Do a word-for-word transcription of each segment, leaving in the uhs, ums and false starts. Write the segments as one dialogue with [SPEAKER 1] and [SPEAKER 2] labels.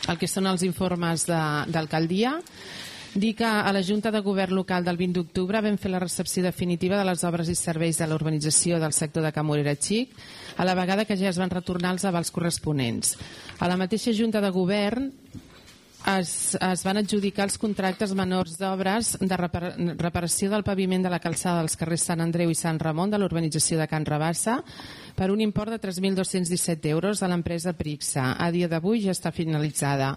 [SPEAKER 1] el que són els informes d'alcaldia. Dir que a la Junta de Govern Local del vint d'octubre vam fer la recepció definitiva de les obres i serveis de la urbanització del sector de Can Morera Xic, a la vegada que ja es van retornar els avals corresponents. A la mateixa Junta de Govern es, es van adjudicar els contractes menors d'obres de reparació del paviment de la calçada dels carrers Sant Andreu i Sant Ramon de l'urbanització de Can Rabassa per un import de tres mil dos-cents disset euros a l'empresa Prixa. A dia d'avui ja està finalitzada.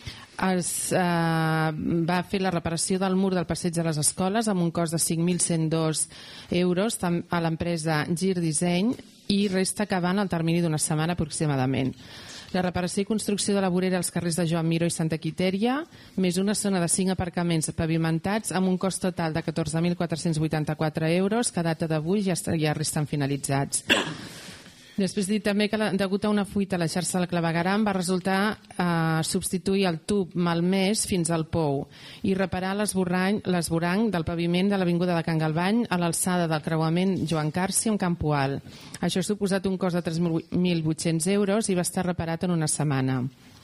[SPEAKER 1] Es eh, va fer la reparació del mur del passeig de les escoles amb un cost de cinc mil cent dos euros a l'empresa Gir Disseny i resta acabant al termini d'una setmana aproximadament. La reparació i construcció de la vorera als carrers de Joan Miró i Santa Quitèria, més una zona de cinc aparcaments pavimentats amb un cost total de catorze mil quatre-cents vuitanta-quatre euros que a data d'avui ja, ja resten finalitzats. Després dir també que, degut a una fuita a la xarxa del clavegueram, va resultar eh, substituir el tub malmès fins al pou i reparar l'esborrany del paviment de l'avinguda de Can Galvany a l'alçada del creuament Joan Carsi amb Camp Poal. Això ha suposat un cost de tres mil vuit-cents euros i va estar reparat en una setmana.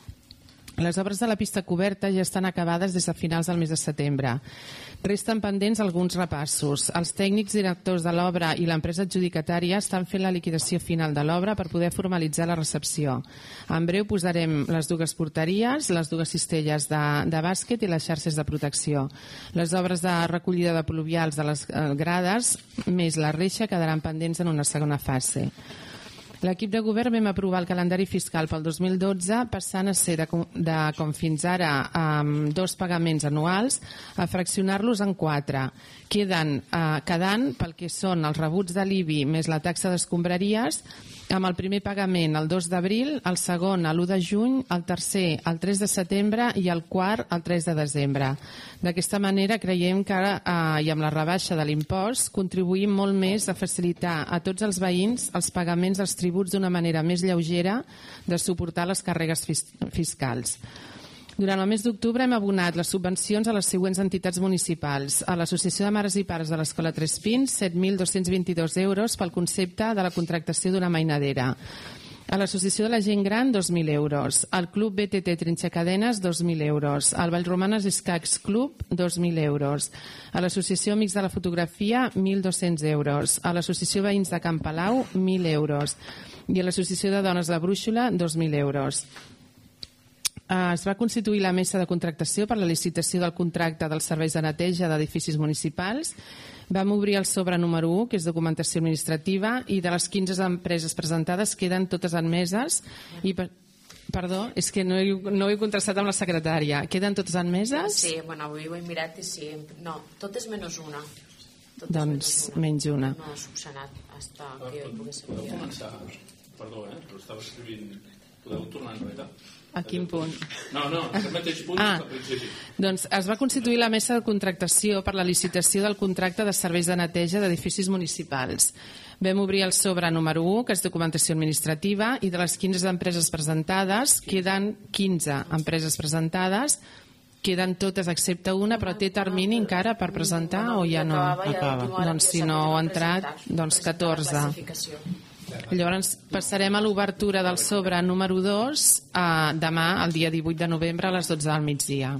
[SPEAKER 1] Les obres de la pista coberta ja estan acabades des de finals del mes de setembre. Resten pendents alguns repassos. Els tècnics directors de l'obra i l'empresa adjudicatària estan fent la liquidació final de l'obra per poder formalitzar la recepció. En breu posarem les dues porteries, les dues cistelles de, de bàsquet i les xarxes de protecció. Les obres de recollida de pluvials de les grades, més la reixa, quedaran pendents en una segona fase. L'equip de govern vam aprovar el calendari fiscal pel dos mil dotze, passant a ser de, de com fins ara amb dos pagaments anuals a fraccionar-los en quatre. Queden eh, quedant pel que són els rebuts de l'I B I més la taxa d'escombraries, amb el primer pagament el dos d'abril, el segon l'u de juny, el tercer el tres de setembre i el quart el tres de desembre. D'aquesta manera creiem que ara, eh, i amb la rebaixa de l'impost, contribuïm molt més a facilitar a tots els veïns els pagaments dels tributs d'una manera més lleugera de suportar les càrregues fis fiscals. Durant el mes d'octubre hem abonat les subvencions a les següents entitats municipals. A l'Associació de Mares i Pares de l'Escola Tres Pins, set mil dos-cents vint-i-dos euros pel concepte de la contractació d'una mainadera. A l'Associació de la Gent Gran, dos mil euros. Al Club B T T Trinxacadenes, dos mil euros. Al Vallromanes Escacs Club, dos mil euros. A l'Associació Amics de la Fotografia, mil dos-cents euros. A l'Associació Veïns de Can Palau, mil euros. I a l'Associació de Dones de Brúixola, dos mil euros. Es va constituir la mesa de contractació per la licitació del contracte dels serveis de neteja d'edificis municipals. Vam obrir el sobre número u, que és documentació administrativa, i de les quinze empreses presentades queden totes admeses. I, perdó, és que no he, no he contrastat amb la secretària. Queden totes admeses?
[SPEAKER 2] Sí, bueno, avui ho he mirat i sí. No, totes menys una. Totes
[SPEAKER 1] doncs menys una.
[SPEAKER 2] No ha subsanat hasta que jo hi pogués
[SPEAKER 3] podeu començar, perdó, eh, però estava escrivint, podeu tornar enrere?
[SPEAKER 1] A quin punt?
[SPEAKER 3] No, no, en aquest mateix punt
[SPEAKER 1] ah,
[SPEAKER 3] està al principi.
[SPEAKER 1] Doncs es va constituir la mesa de contractació per la licitació del contracte de serveis de neteja d'edificis municipals. Vam obrir el sobre número u, que és documentació administrativa, i de les quinze empreses presentades, queden quinze empreses presentades, queden totes excepte una, però té termini encara per presentar o ja no acaba? Doncs si no ha entrat, doncs catorze. Llavors passarem a l'obertura del sobre número dos eh, demà, el dia divuit de novembre, a les dotze del migdia.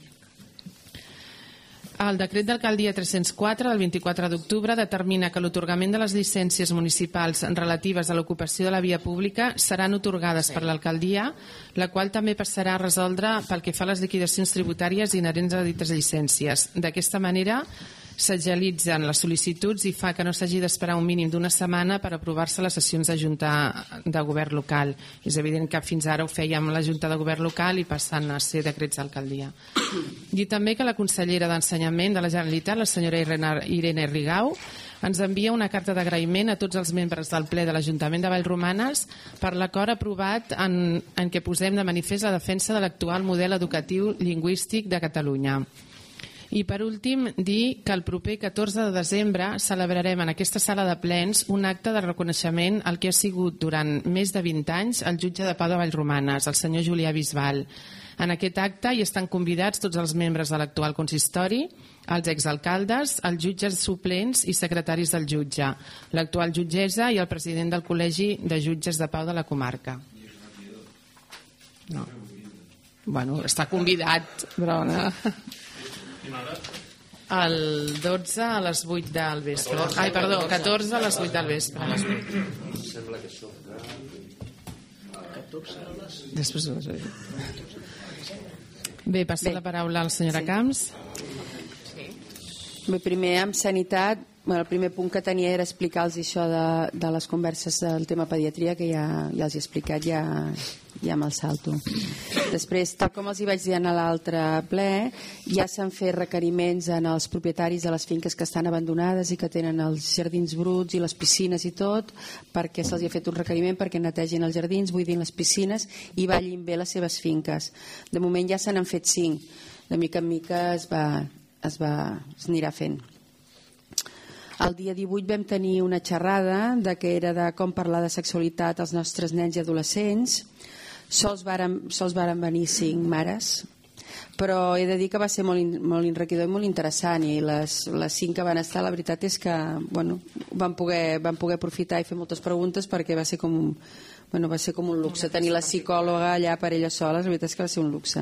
[SPEAKER 1] El decret d'alcaldia tres-cents quatre del vint-i-quatre d'octubre determina que l'atorgament de les llicències municipals relatives a l'ocupació de la via pública seran atorgades per l'alcaldia, la qual també passarà a resoldre pel que fa a les liquidacions tributàries inherents a dites llicències. D'aquesta manera s'agilitzen les sol·licituds i fa que no s'hagi d'esperar un mínim d'una setmana per aprovar-se les sessions de Junta de Govern Local. És evident que fins ara ho fèiem la Junta de Govern Local i passant a ser decrets d'alcaldia. Dir també que la consellera d'Ensenyament de la Generalitat, la senyora Irene Rigau, ens envia una carta d'agraïment a tots els membres del ple de l'Ajuntament de Vallromanes per l'acord aprovat en, en què posem de manifest la defensa de l'actual model educatiu lingüístic de Catalunya. I per últim, dir que el proper catorze de desembre celebrarem en aquesta sala de plens un acte de reconeixement al que ha sigut durant més de vint anys el jutge de pau de Vallromanes, el senyor Julià Bisbal. En aquest acte hi estan convidats tots els membres de l'actual consistori, els exalcaldes, els jutges suplents i secretaris del jutge, l'actual jutgessa i el president del Col·legi de Jutges de Pau de la comarca. No. Bueno, està convidat, però... El dotze a les vuit del vespre. Ai, perdó, catorze a les vuit del vespre.
[SPEAKER 4] Sembla que soc de...
[SPEAKER 1] Després ho vas dir. Bé, passa la paraula a la senyora Camps.
[SPEAKER 5] Bé, primer, amb sanitat, bueno, el primer punt que tenia era explicar-los això de, de les converses del tema pediatria, que ja, ja els he explicat, ja, ja me'l salto. Després, tal com els hi vaig dir en l'altre ple, ja s'han fet requeriments en els propietaris de les finques que estan abandonades i que tenen els jardins bruts i les piscines i tot, perquè se'ls ha fet un requeriment perquè netegin els jardins, buidin les piscines i ballin bé les seves finques. De moment ja se n'han fet cinc. De mica en mica es va, es va, es anirà fent. El dia divuit vam tenir una xerrada de que era de com parlar de sexualitat als nostres nens i adolescents. Sols varen, sols varen venir cinc mares, però he de dir que va ser molt, molt enriquidor i molt interessant, i les, les cinc que van estar, la veritat és que bueno, van, poder, van poder aprofitar i fer moltes preguntes, perquè va ser com un, bueno, va ser com un luxe tenir la psicòloga allà per ella sola. La veritat és que va ser un luxe.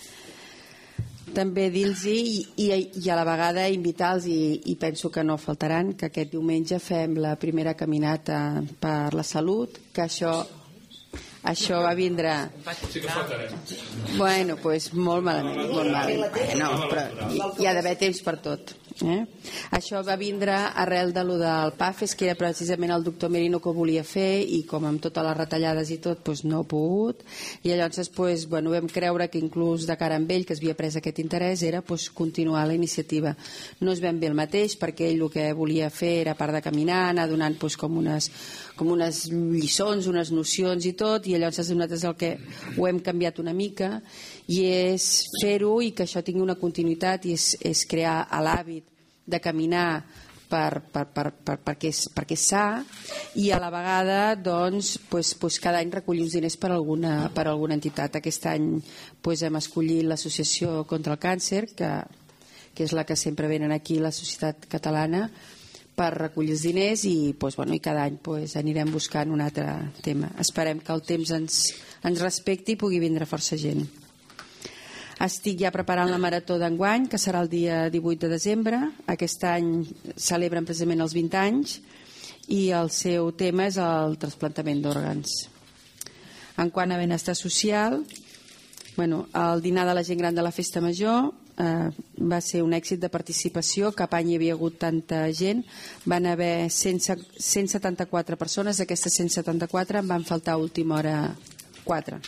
[SPEAKER 5] També dir-los i, i, i a la vegada invitar-los, i, i penso que no faltaran, que aquest diumenge fem la primera caminata per la salut, que això això va vindre...
[SPEAKER 3] Sí que faltarem.
[SPEAKER 5] Bueno, doncs pues, molt malament, molt malament. Bueno, però hi, hi ha d'haver temps per tot. Eh? Això va vindre arrel de lo del PAFES, que era precisament el doctor Merino que ho volia fer, i com amb totes les retallades i tot, doncs no ha pogut, i llavors doncs, bueno, vam creure que inclús de cara amb ell, que es havia pres aquest interès, era doncs, continuar la iniciativa. No és ben bé el mateix, perquè ell el que volia fer era, a part de caminar, anar donant doncs, com unes com unes lliçons, unes nocions i tot, i llavors nosaltres el que ho hem canviat una mica, i és fer-ho i que això tingui una continuïtat, i és, és crear l'hàbit de caminar per, per, per, per, perquè, és, perquè és sa, i a la vegada doncs, pues, pues cada any recollir uns diners per alguna, per alguna entitat. Aquest any pues, hem escollit l'Associació contra el Càncer, que, que és la que sempre venen aquí, la Societat Catalana, per recollir els diners, i, pues, bueno, i cada any pues, anirem buscant un altre tema. Esperem que el temps ens, ens respecti i pugui vindre força gent. Estic ja preparant la marató d'enguany, que serà el dia divuit de desembre. Aquest any celebren precisament els vint anys, i el seu tema és el trasplantament d'òrgans. En quant a benestar social, bueno, el dinar de la gent gran de la Festa Major eh, va ser un èxit de participació. Cap any hi havia hagut tanta gent, van haver cent setanta-quatre persones, d'aquestes cent setanta-quatre en van faltar a última hora quatre.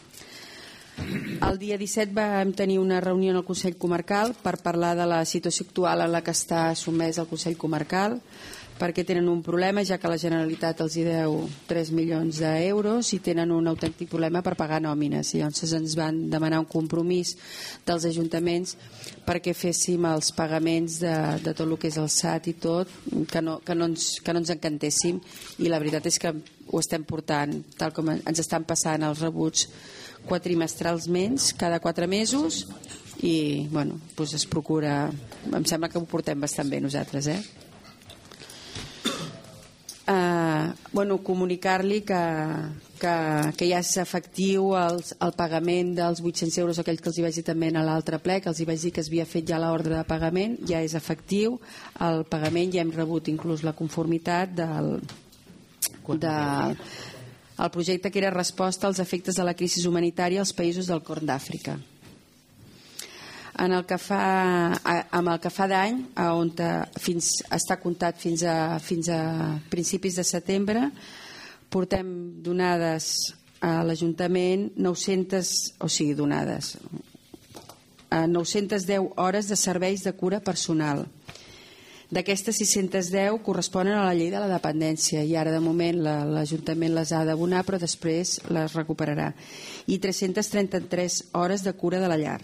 [SPEAKER 5] El dia disset vam tenir una reunió en el Consell Comarcal per parlar de la situació actual en la que està sotmès el Consell Comarcal, perquè tenen un problema, ja que la Generalitat els hi deu tres milions d'euros i tenen un autèntic problema per pagar nòmines. I llavors ens van demanar un compromís dels ajuntaments perquè féssim els pagaments de, de tot el que és el S A T i tot, que no, que, no ens, que no ens encantéssim, i la veritat és que ho estem portant, tal com ens estan passant els rebuts quatrimestralment, cada quatre mesos, i bueno, doncs es procura, em sembla que ho portem bastant bé nosaltres, eh? Uh, bueno, comunicar-li que, que, que ja és efectiu el, el pagament dels vuit-cents euros, aquell que els hi vaig dir també en l'altre ple, que els hi vaig dir que es havia fet ja l'ordre de pagament, ja és efectiu el pagament, ja hem rebut inclús la conformitat del, del el projecte que era resposta als efectes de la crisi humanitària als països del Corn d'Àfrica. En el que fa, amb el que fa d'any, on fins, està comptat fins a, fins a principis de setembre, portem donades a l'Ajuntament nou-centes, o sigui, donades, a nou-centes deu hores de serveis de cura personal. D'aquestes sis-centes deu corresponen a la llei de la dependència, i ara de moment l'Ajuntament les ha d'abonar, però després les recuperarà. I tres-centes trenta-tres hores de cura de la llar.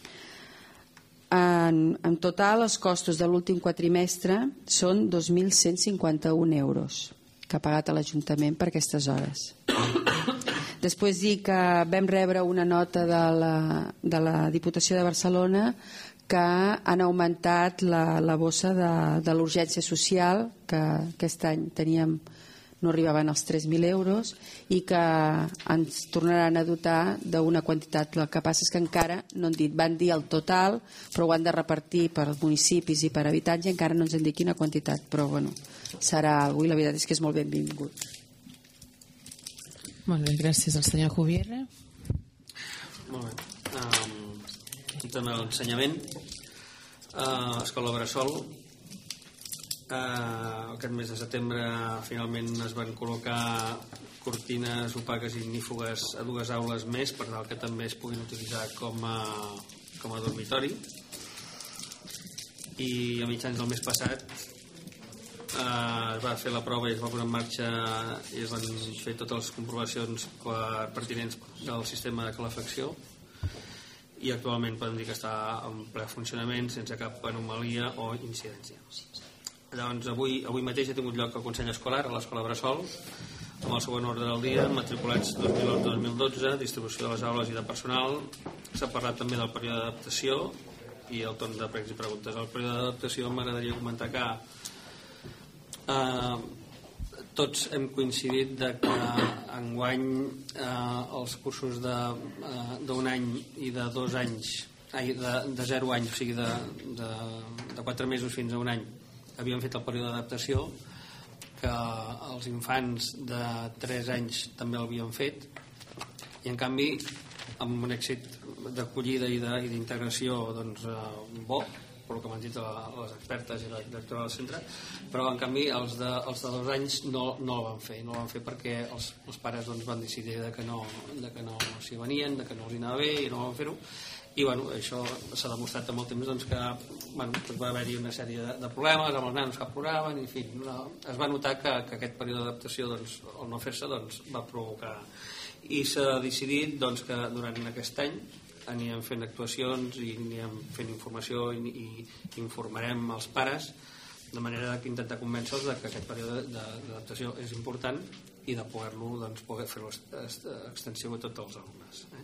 [SPEAKER 5] En, en total, els costos de l'últim quatrimestre són dos mil cent cinquanta-un euros que ha pagat a l'Ajuntament per aquestes hores. Després dir que vam rebre una nota de la, de la Diputació de Barcelona que han augmentat la, la bossa de, de l'urgència social, que aquest any teníem no arribaven als tres mil euros i que ens tornaran a dotar d'una quantitat. El que passa és que encara no han dit, van dir el total, però ho han de repartir per municipis i per habitatge, encara no ens han dit quina quantitat, però bueno, serà alguna cosa i la veritat és que és molt benvingut.
[SPEAKER 1] Molt bé, gràcies al senyor Jubierre.
[SPEAKER 6] Molt bé. Um, també l'ensenyament. Uh, Escola Bressol. Uh, aquest mes de setembre finalment es van col·locar cortines opaques i ignífugues a dues aules més per tal que també es puguin utilitzar com a, com a dormitori. I a mitjans del mes passat uh, es va fer la prova i es va posar en marxa i es van fer totes les comprovacions per, pertinents del sistema de calefacció i actualment podem dir que està en ple funcionament sense cap anomalia o incidència. Llavors, avui, avui mateix ha tingut lloc el Consell Escolar a l'Escola Bressol amb el següent ordre del dia, matriculats dos mil onze dos mil dotze, distribució de les aules i de personal. S'ha parlat també del període d'adaptació i el torn de pregs i preguntes. El període d'adaptació m'agradaria comentar que eh, tots hem coincidit de que enguany eh, els cursos d'un eh, any i de dos anys, ai, de, de zero anys, o sigui de, de, de quatre mesos fins a un any, havien fet el període d'adaptació, que els infants de tres anys també l'havien fet, i en canvi amb un èxit d'acollida i d'integració doncs, eh, bo, per el que m'han dit les expertes i la directora del centre, però en canvi els de, els de dos anys no, no el van fer no el van fer perquè els, els pares doncs, van decidir de que no, de que no s'hi venien, de que no els anava bé i no van fer-ho. I bueno, això s'ha demostrat amb el temps doncs, que bueno, doncs va haver-hi una sèrie de, de problemes amb els nanos que ploraven, i en fi, no, es va notar que, que aquest període d'adaptació doncs, al no fer-se doncs, va provocar, i s'ha decidit doncs, que durant aquest any anirem fent actuacions i anirem fent informació i, i informarem els pares de manera que intentar convèncer-los de que aquest període d'adaptació és important i de poder-lo doncs, poder fer-lo extensiu a tots els alumnes. Eh?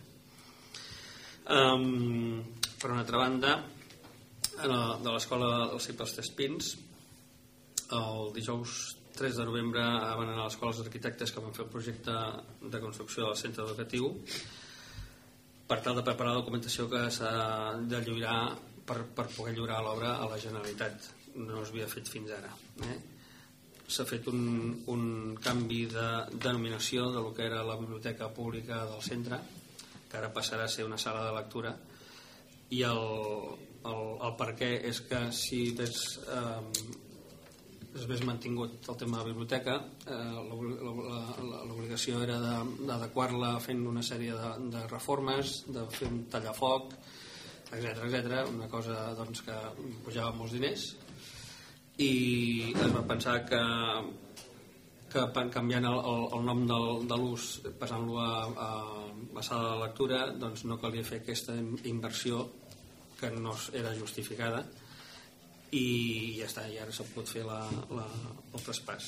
[SPEAKER 6] Um, per una altra banda, de l'escola dels Cipres Tres Pins, el dijous tres de novembre van anar a l'escola els arquitectes que van fer el projecte de construcció del centre educatiu per tal de preparar la documentació que s'ha de lliurar per, per poder lliurar l'obra a la Generalitat. No es havia fet fins ara. Eh? S'ha fet un, un canvi de denominació de lo que era la biblioteca pública del centre, que ara passarà a ser una sala de lectura, i el, el, el per què és que si des, eh, es hagués mantingut el tema de la biblioteca, eh, l'obligació era d'adequar-la fent una sèrie de, de reformes, de fer un tallafoc, etcètera, etcètera, una cosa doncs, que pujava molts diners, i es va pensar que, que canviant el, el, el nom del, de l'ús, passant-lo a, a, a sala de lectura, doncs no calia fer aquesta inversió que no era justificada, i ja està, i ara s'ha pogut fer la, la, el traspàs.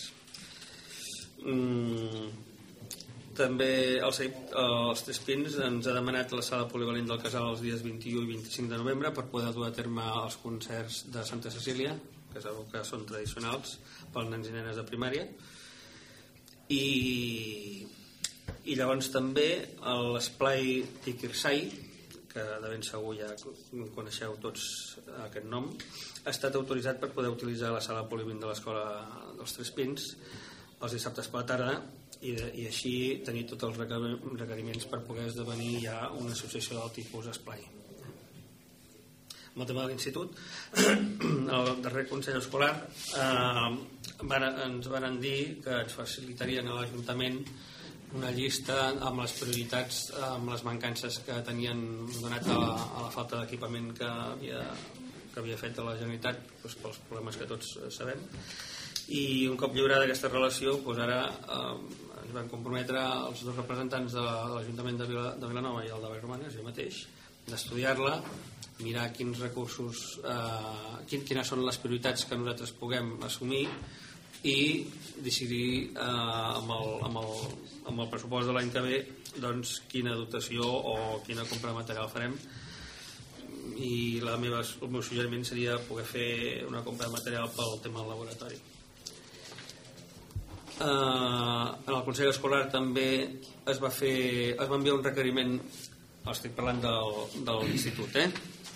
[SPEAKER 6] Mm, també el C I P, els Tres Pins, ens ha demanat la sala polivalent del Casal els dies vint-i-u i vint-i-cinc de novembre per poder dur a terme els concerts de Santa Cecília, que sabeu que són tradicionals pels nens i nenes de primària, i, i llavors també l'esplai Tikirsai, que de ben segur ja coneixeu tots aquest nom, ha estat autoritzat per poder utilitzar la sala polivalent de l'escola dels Tres Pins els dissabtes per la tarda, i, i així tenir tots els requeriments per poder esdevenir ja una associació del tipus esplai. Amb el tema de l'institut, el darrer Consell Escolar eh, van, ens van dir que ens facilitarien a l'Ajuntament una llista amb les prioritats, amb les mancances que tenien donat a la, a la falta d'equipament que havia, que havia fet a la Generalitat, doncs, pels problemes que tots sabem. I un cop lliurada aquesta relació, doncs ara eh, ens van comprometre els dos representants de, de l'Ajuntament de, Vila, de Vilanova i el de Vallromanes, jo mateix, d'estudiar-la, mirar quins recursos, eh, quin, quines són les prioritats que nosaltres puguem assumir i decidir eh, amb, el, amb, el, amb el pressupost de l'any que ve doncs, quina dotació o quina compra de material farem, i la meva, el meu suggeriment seria poder fer una compra de material pel tema del laboratori. en el Consell Escolar també es va fer, es va enviar un requeriment, estic parlant del, de l'institut, eh?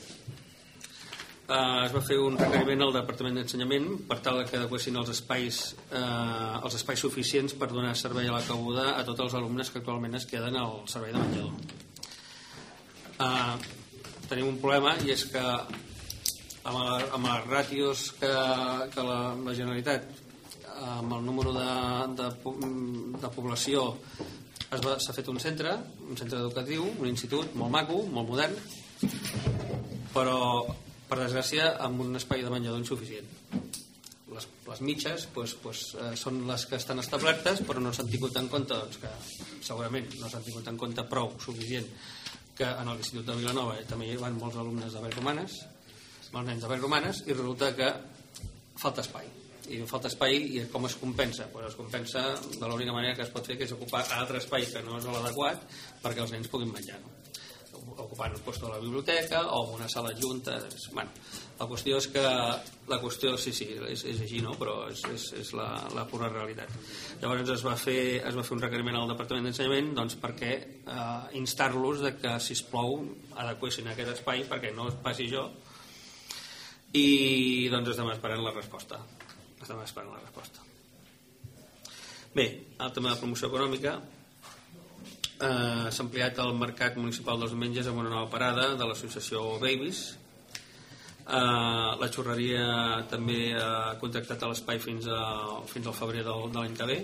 [SPEAKER 6] Uh, es va fer un requeriment al Departament d'Ensenyament per tal que adequessin els espais, uh, els espais suficients per donar servei a la cabuda a tots els alumnes que actualment es queden al servei de menjador. Uh, tenim un problema, i és que amb, la, amb les ràtios que, que la, la Generalitat, amb el número de, de, de població, s'ha fet un centre, un centre educatiu, un institut molt maco, molt modern, però per desgràcia amb un espai de menjador insuficient. Les, les mitges pues, pues, eh, són les que estan establertes, però no s'han tingut en compte, doncs, que segurament no s'han tingut en compte prou suficient, que en l'Institut de Vilanova també hi van molts alumnes de Vallromanes, molts nens de Vallromanes, i resulta que falta espai. I falta espai, i com es compensa? Pues es compensa de l'única manera que es pot fer, que és ocupar altre espai que no és l'adequat perquè els nens puguin menjar, no? Ocupant el lloc de la biblioteca o una sala junta. Bueno, la qüestió és que la qüestió, sí, sí, és, és així, no? Però és, és, és la, la pura realitat. Llavors es va fer, es va fer un requeriment al Departament d'Ensenyament, doncs, perquè eh, instar-los de que, sisplau, adequessin aquest espai perquè no es passi jo, i doncs estem esperant la resposta. Estem esperant la resposta. Bé, el tema de promoció econòmica. Uh, s'ha ampliat el mercat municipal dels diumenges amb una nova parada de l'associació Babies. Uh, la xurreria també ha contractat l'espai fins, a, fins al febrer del, de l'any que ve,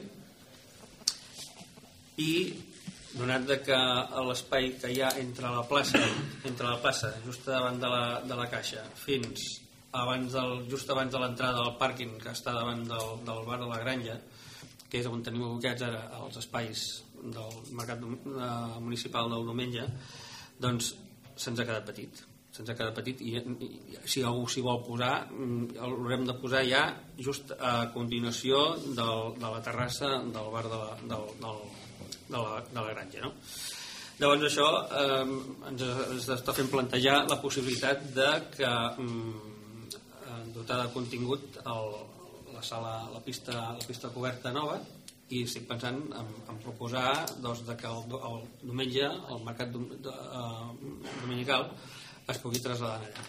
[SPEAKER 6] i donat de que l'espai que hi ha entre la plaça entre la plaça just davant de la, de la caixa fins abans del, just abans de l'entrada del pàrquing que està davant del, del bar de la Granja, que és on tenim ubicats ara els espais del mercat municipal del diumenge, doncs se'ns ha quedat petit se'ns ha quedat petit i, i si algú s'hi vol posar l'haurem de posar ja just a continuació del, de la terrassa del bar de la, del, del, de la, de la Granja, no? Llavors això eh, ens, ens està fent plantejar la possibilitat de que eh, dotar de contingut el, la sala, la pista, la pista coberta nova, i estic pensant en, en proposar doncs, de que el, el diumenge el mercat dom, de, uh, dominical es pugui traslladar allà.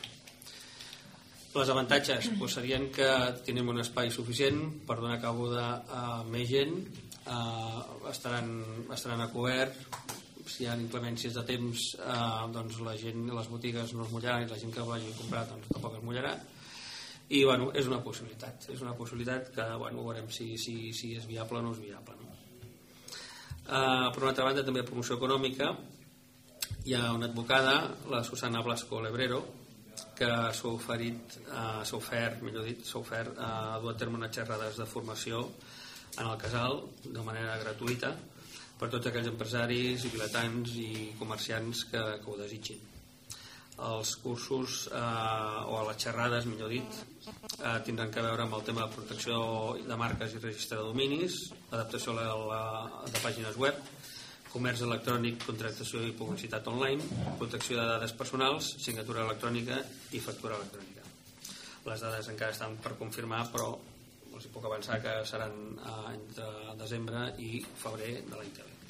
[SPEAKER 6] Les avantatges doncs, serien que tenim un espai suficient per donar cabuda a més gent, uh, estaran, estaran a cobert, si hi ha inclemències de temps uh, doncs la gent, les botigues no es mullaran i la gent que vagi a comprar doncs, tampoc es mullarà. I bueno, és una possibilitat és una possibilitat que bueno, veurem si, si, si és viable o no és viable, no? Uh, per una altra banda també promoció econòmica. Hi ha una advocada, la Susana Blasco Lebrero, que s'ha oferit uh, s'ha ofert, millor dit, s'ha ofert uh, a dur a terme unes xerrades de formació en el casal de manera gratuïta per tots aquells empresaris i vilatans i comerciants que, que ho desitgin. Els cursos eh, o les xerrades, millor dit, eh, tindran que veure amb el tema de protecció de marques i registre de dominis, adaptació a la, la, de pàgines web, comerç electrònic, contractació i publicitat online, protecció de dades personals, signatura electrònica i factura electrònica. Les dades encara estan per confirmar, però els puc avançar que seran eh, entre desembre i febrer de l'any que ve.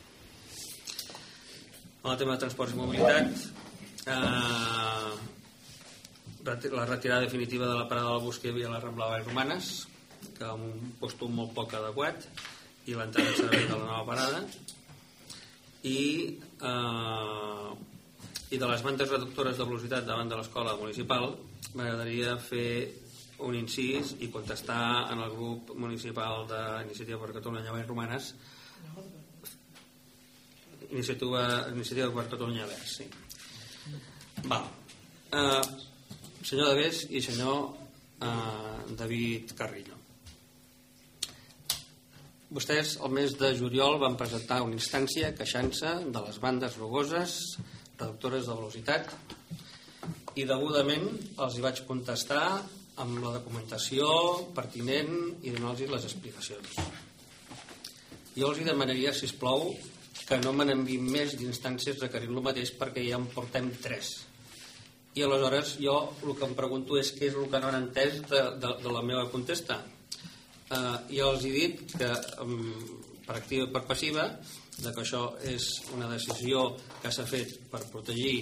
[SPEAKER 6] En el tema de transports i mobilitat, Uh, la retirada definitiva de la parada del bus que hi havia a la Rambla Vallromanes, que amb un postum molt poc adequat, i l'entrada en servei de la nova parada, i, uh, i de les bandes reductores de velocitat davant de l'escola municipal m'agradaria fer un incís i contestar en el grup municipal d'Iniciativa per Catalunya Vallromanes, Iniciativa, Iniciativa per Catalunya Verds, sí. Val. Uh, senyor Davés i senyor uh, David Carrillo, vostès el mes de juliol van presentar una instància queixant-se de les bandes rugoses reductores de velocitat, i degudament els hi vaig contestar amb la documentació pertinent i donar-los les explicacions. Jo els hi demanaria, sisplau, que no me n'enviïn més d'instàncies requerint lo mateix, perquè ja en portem tres. I aleshores jo el que em pregunto és què és el que no han entès de, de, de la meva contesta, eh, ja els he dit que per activa i per passiva de que això és una decisió que s'ha fet per protegir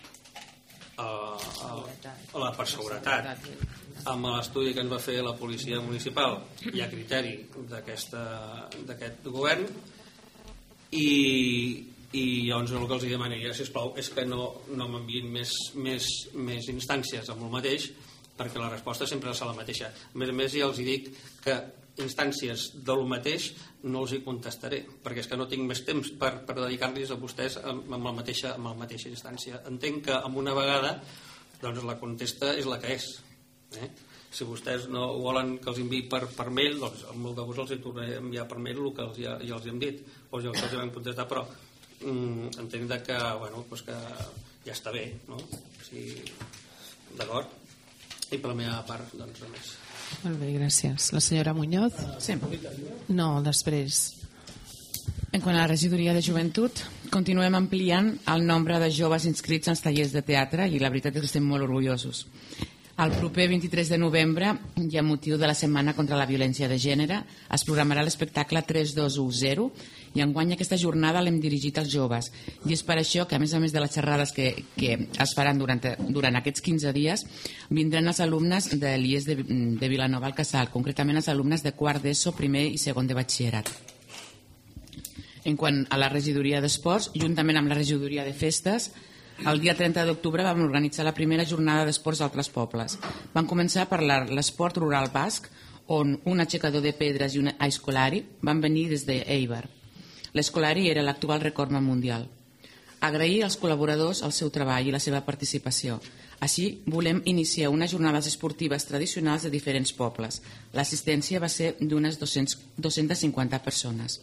[SPEAKER 6] eh, la per seguretat amb l'estudi que ens va fer la policia municipal i a criteri d'aquest govern i, i llavors el que els demanaria, sisplau, és que no, no m'enviïn més, més, més instàncies amb el mateix, perquè la resposta sempre serà la mateixa. A més a més, ja els dic que instàncies del mateix no els hi contestaré, perquè és que no tinc més temps per, per dedicar-los a vostès amb, amb, la mateixa, amb la mateixa instància. Entenc que amb una vegada doncs la contesta és la que és. Eh? Si vostès no volen que els enviï per, per mail, doncs amb molt de gust els hi tornaré a enviar per mail el que els, ja, ja els hem dit o ja els vam contestar, però mm, entenc que, bueno, pues que ja està bé, no? O sigui, d'acord? I per la meva part, doncs res més.
[SPEAKER 1] Molt bé, gràcies. La senyora Muñoz?
[SPEAKER 7] Sí.
[SPEAKER 1] No, després.
[SPEAKER 7] En quant a la regidoria de joventut, continuem ampliant el nombre de joves inscrits als tallers de teatre i la veritat és que estem molt orgullosos. El proper vint-i-tres de novembre, i a motiu de la Setmana contra la Violència de Gènere, es programarà l'espectacle tres dos u zero i enguany aquesta jornada l'hem dirigit als joves. I és per això que, a més a més de les xerrades que, que es faran durant, durant aquests quinze dies, vindran els alumnes de l'I E S de, de Vilanova al Casal, concretament els alumnes de quart d'ESO, primer i segon de batxillerat. En quant a la regidoria d'esports, juntament amb la regidoria de festes, el dia trenta d'octubre vam organitzar la primera jornada d'esports a altres pobles. Vam començar per l'esport rural basc, on un aixecador de pedres i un escolari van venir des d'Eibar. L'escolari era l'actual record mundial. Agrair als col·laboradors el seu treball i la seva participació. Així, volem iniciar unes jornades esportives tradicionals de diferents pobles. L'assistència va ser d'unes dues-centes cinquanta persones.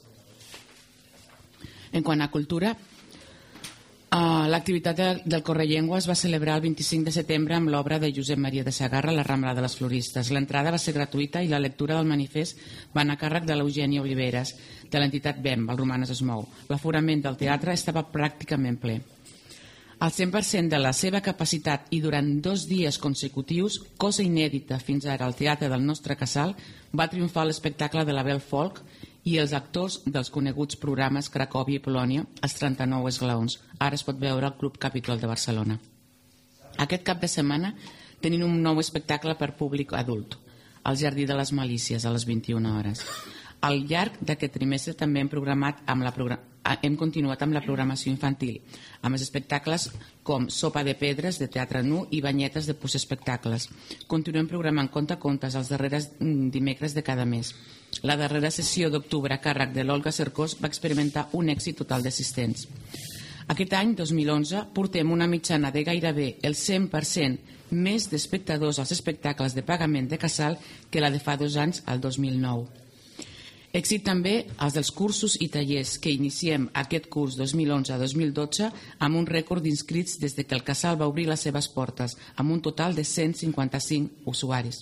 [SPEAKER 7] En quant a cultura, Uh, l'activitat de, del Correllengua es va celebrar el vint-i-cinc de setembre amb l'obra de Josep Maria de Sagarra, La Rambla de les Floristes. L'entrada va ser gratuïta i la lectura del manifest va anar a càrrec de l'Eugènia Oliveres, de l'entitat B E M, Valromanes es mou. L'aforament del teatre estava pràcticament ple. Al cent per cent de la seva capacitat i durant dos dies consecutius, cosa inèdita fins ara al teatre del nostre Casal, va triomfar l'espectacle de la Bell Folk i els actors dels coneguts programes Cracòvia i Polònia, els trenta-nou esglaons. Ara es pot veure al Club Capitol de Barcelona. Aquest cap de setmana tenim un nou espectacle per públic adult, al Jardí de les Malícies, a les vint-i-una hores. Al llarg d'aquest trimestre també hem, programat amb la program... hem continuat amb la programació infantil, amb els espectacles com Sopa de Pedres, de teatre nu, i Banyetes, de postespectacles. Continuem programant contacontes els darrers dimecres de cada mes. La darrera sessió d'octubre a càrrec de l'Olga Cercós va experimentar un èxit total d'assistents. Aquest any, dos mil onze, portem una mitjana de gairebé el cent per cent més d'espectadors als espectacles de pagament de Casal que la de fa dos anys, el dos mil nou. Èxit també els dels cursos i tallers que iniciem aquest curs dos mil onze a dos mil dotze amb un rècord d'inscrits des que el Casal va obrir les seves portes, amb un total de cent cinquanta-cinc usuaris.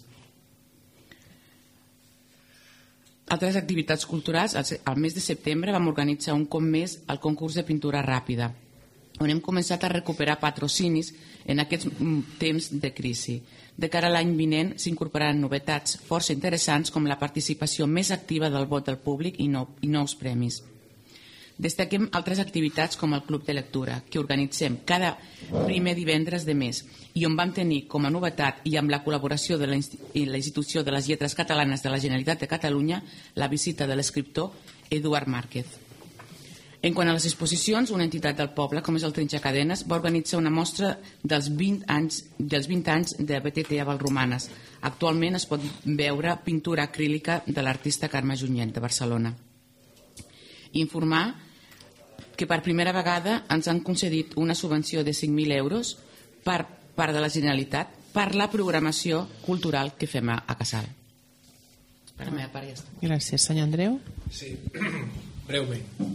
[SPEAKER 7] Altres activitats culturals, al mes de setembre vam organitzar un cop més el concurs de pintura ràpida, on hem començat a recuperar patrocinis en aquests temps de crisi. De cara a l'any vinent s'incorporaran novetats força interessants com la participació més activa del vot del públic i, nou, i nous premis. Destaquem altres activitats com el Club de Lectura, que organitzem cada primer divendres de mes i on vam tenir com a novetat i amb la col·laboració de la Institució de les Lletres Catalanes de la Generalitat de Catalunya la visita de l'escriptor Eduard Márquez. En quant a les exposicions, una entitat del poble, com és el Trinxacadenes, va organitzar una mostra dels vint anys, dels vint anys de B T T a Valromanes. Actualment es pot veure pintura acrílica de l'artista Carme Junyent, de Barcelona. Informar que per primera vegada ens han concedit una subvenció de cinc mil euros per part de la Generalitat per la programació cultural que fem a Casal. Per la meva part ja està.
[SPEAKER 1] Gràcies. Senyor Andreu?
[SPEAKER 8] Sí, breument.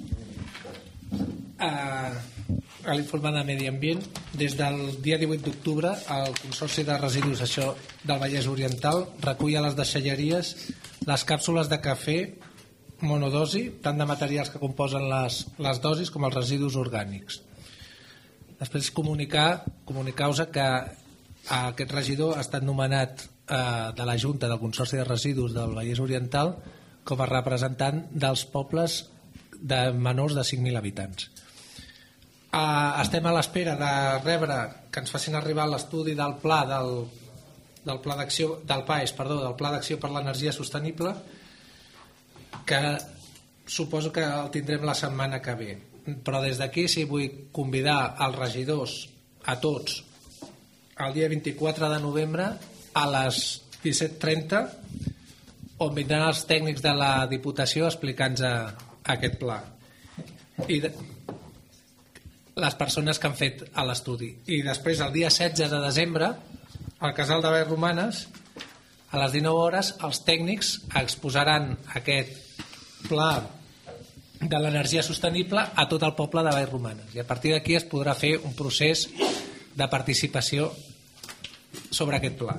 [SPEAKER 8] Uh, a l'informe de Medi Ambient, des del dia divuit d'octubre el Consorci de Residus això del Vallès Oriental recull a les deixalleries les càpsules de cafè monodosi, tant de materials que composen les, les dosis com els residus orgànics. Després comunicar comunicar-vos que aquest regidor ha estat nomenat eh, de la Junta del Consorci de Residus del Vallès Oriental com a representant dels pobles de menors de cinc mil habitants. Uh, estem a l'espera de rebre que ens facin arribar l'estudi del pla del, del pla d'acció del PAES, perdó, del Pla d'Acció per l'Energia Sostenible, que suposo que el tindrem la setmana que ve. Però des d'aquí sí vull convidar els regidors a tots el dia vint-i-quatre de novembre a les disset trenta, on vindran els tècnics de la Diputació explicant-nos aquest pla i de, les persones que han fet a l'estudi. I després el dia setze de desembre al Casal de Vallromanes a les dinou hores els tècnics exposaran aquest pla de l'energia sostenible a tot el poble de Vallromanes, i a partir d'aquí es podrà fer un procés de participació sobre aquest pla.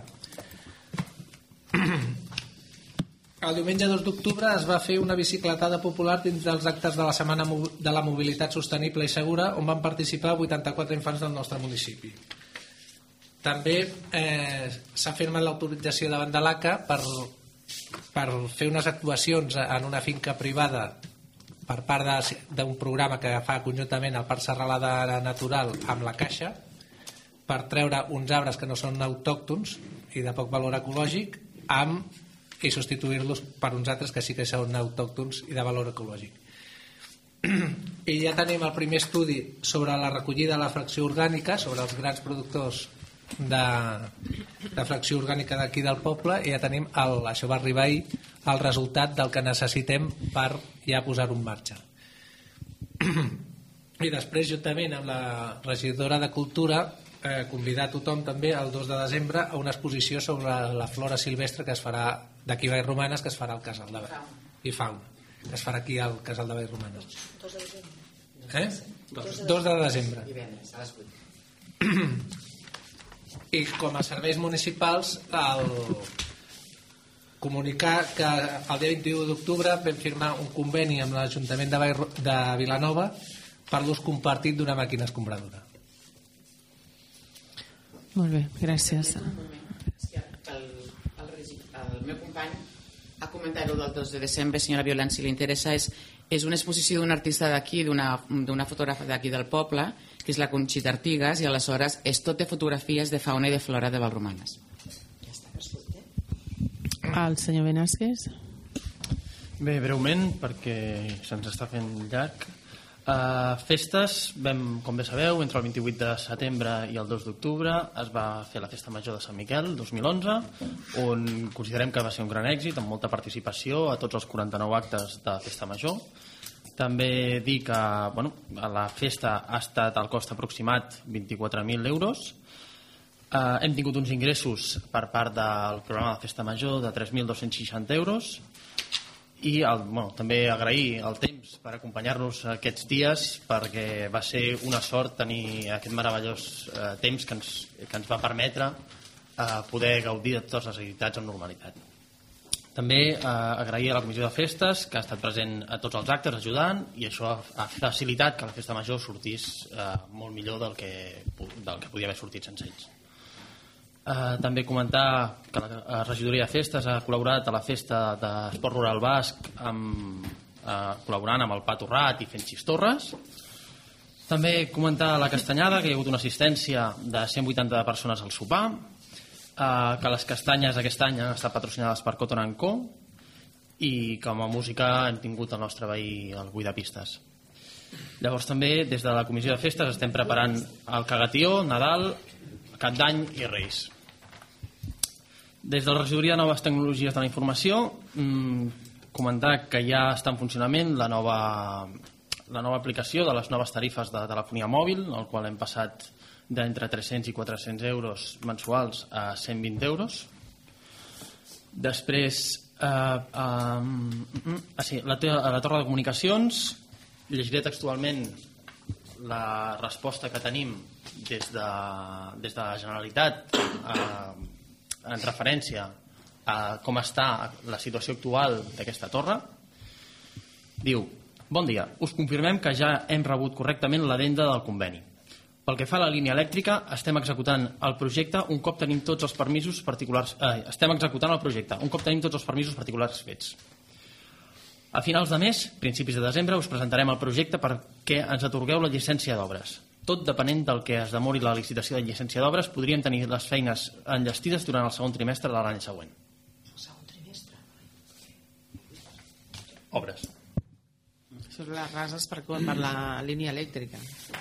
[SPEAKER 8] El diumenge dos d'octubre es va fer una bicicletada popular dins dels actes de la Setmana de la Mobilitat Sostenible i Segura, on van participar vuitanta-quatre infants del nostre municipi. També eh, s'ha firmat l'autorització davant de l'A C A per, per fer unes actuacions en una finca privada per part d'un programa que fa conjuntament el Parc Serralada Natural amb la Caixa, per treure uns arbres que no són autòctons i de poc valor ecològic amb i substituir-los per uns altres que sí que són autòctons i de valor ecològic. I ja tenim el primer estudi sobre la recollida de la fracció orgànica, sobre els grans productors de, de fracció orgànica d'aquí del poble, i ja tenim, el, això va arribar ahir, el resultat del que necessitem per ja posar-ho en marxa. I després, juntament amb la regidora de Cultura, eh, convidar tothom també el dos de desembre a una exposició sobre la flora silvestre que es farà d'aquí a Vallromanes, que es farà al Casal de Vallromanes, i fauna, que es farà aquí al Casal de Vallromanes.
[SPEAKER 2] dos de desembre.
[SPEAKER 8] Eh? dos de desembre.
[SPEAKER 7] Divendres, a les vuit.
[SPEAKER 8] I com a serveis municipals, el comunicar que el dia vint-i-u d'octubre vam firmar un conveni amb l'Ajuntament de, Vall... de Vilanova per l'ús compartit d'una màquina escombradora.
[SPEAKER 1] Molt bé, gràcies.
[SPEAKER 7] El, el, el meu company ha comentat el del dos de desembre, senyora Violant, si li interessa, és, és una exposició d'un artista d'aquí, d'una fotògrafa d'aquí del poble, que és la Conxita Artigas, i aleshores és tot de fotografies de fauna i de flora de Vallromanes.
[SPEAKER 1] El senyor Benasquez.
[SPEAKER 9] Bé, breument, perquè se'ns està fent llarg. Uh, festes, vam, com bé sabeu, entre el vint-i-vuit de setembre i el dos d'octubre es va fer la Festa Major de Sant Miquel dos mil onze, on considerem que va ser un gran èxit, amb molta participació a tots els quaranta-nou actes de Festa Major. També dir que bueno, la festa ha estat al cost aproximat vint-i-quatre mil euros. Uh, hem tingut uns ingressos per part del programa de Festa Major de tres mil dos-cents seixanta euros, i el, bueno, també agrair el temps per acompanyar-nos aquests dies, perquè va ser una sort tenir aquest meravellós eh, temps que ens, que ens va permetre eh, poder gaudir de totes les activitats amb normalitat. També eh, agrair a la Comissió de Festes, que ha estat present a tots els actes ajudant, i això ha facilitat que la Festa Major sortís eh, molt millor del que, del que podia haver sortit sense ells. Uh, també comentar que la regidoria de festes ha col·laborat a la festa d'esport rural basc amb, uh, col·laborant amb el Pa Torrat i fent xistorres. També comentar la castanyada, que hi ha hagut una assistència de cent vuitanta persones al sopar, uh, que les castanyes aquest any han estat patrocinades per Cotton and Co, i com a música hem tingut el nostre veí el Buidapistes. Llavors també des de la Comissió de Festes estem preparant el Cagatió, Nadal, Cap d'Any i Reis. Des de la Regidoria de Noves Tecnologies de la Informació, mmm, comentar que ja està en funcionament la nova, la nova aplicació de les noves tarifes de telefonia mòbil, el qual hem passat d'entre tres-cents i quatre-cents euros mensuals a cent vint euros. Després, eh, eh, ah, sí, la, la torre de comunicacions, llegiré textualment la resposta que tenim des de, des de la Generalitat eh, en referència a com està la situació actual d'aquesta torre. Diu: bon dia, us confirmem que ja hem rebut correctament l'addenda del conveni. Pel que fa a la línia elèctrica, estem executant el projecte un cop tenim tots els permisos particulars eh, estem executant el projecte un cop tenim tots els permisos particulars fets. A finals de mes, principis de desembre, us presentarem el projecte perquè ens atorgueu la llicència d'obres. Tot depenent del que es demori la licitació de llicència d'obres, podríem tenir les feines enllestides durant el segon trimestre de l'any següent.
[SPEAKER 2] El segon trimestre?
[SPEAKER 9] Obres.
[SPEAKER 1] Són les rases per, per la línia elèctrica.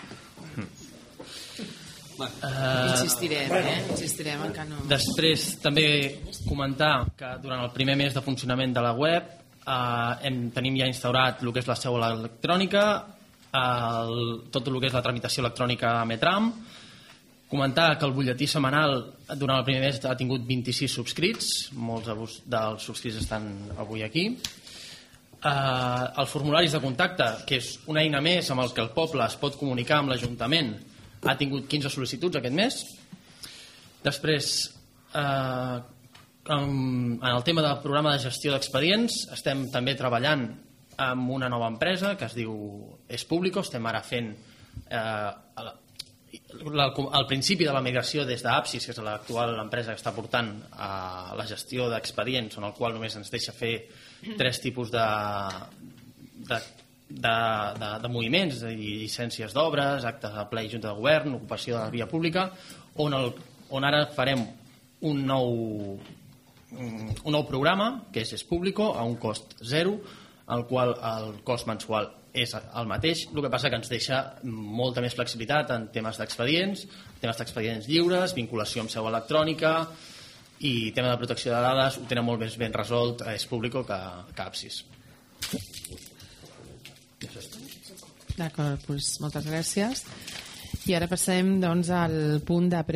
[SPEAKER 9] Uh,
[SPEAKER 1] insistirem, eh? Insistirem en que no...
[SPEAKER 9] Després també comentar que durant el primer mes de funcionament de la web uh, hem, tenim ja instaurat el que és la seu electrònica, el, tot el que és la tramitació electrònica a Metram, comentar que el butlletí setmanal durant el primer mes ha tingut vint-i-sis subscrits, molts dels subscrits estan avui aquí. Uh, els formularis de contacte, que és una eina més amb el que el poble es pot comunicar amb l'Ajuntament, ha tingut quinze sol·licituds aquest mes. Després, eh, en el tema del programa de gestió d'expedients, estem també treballant amb una nova empresa que es diu Es Público. Estem ara fent eh, el principi de la migració des d'Apsis, que és l'actual empresa que està portant a la gestió d'expedients, en el qual només ens deixa fer tres tipus de... de De, de, de moviments, de llicències d'obres, actes de ple i junta de govern, ocupació de la via pública, on, el, on ara farem un nou, un nou programa, que és Es Público, a un cost zero, al qual el cost mensual és el mateix, el que passa que ens deixa molta més flexibilitat en temes d'expedients, temes d'expedients lliures, vinculació amb seu electrònica i tema de protecció de dades, ho tenen molt més ben resolt a Es Público que, que Apsis.
[SPEAKER 1] D'acord, doncs moltes gràcies. I ara passem doncs, al punt de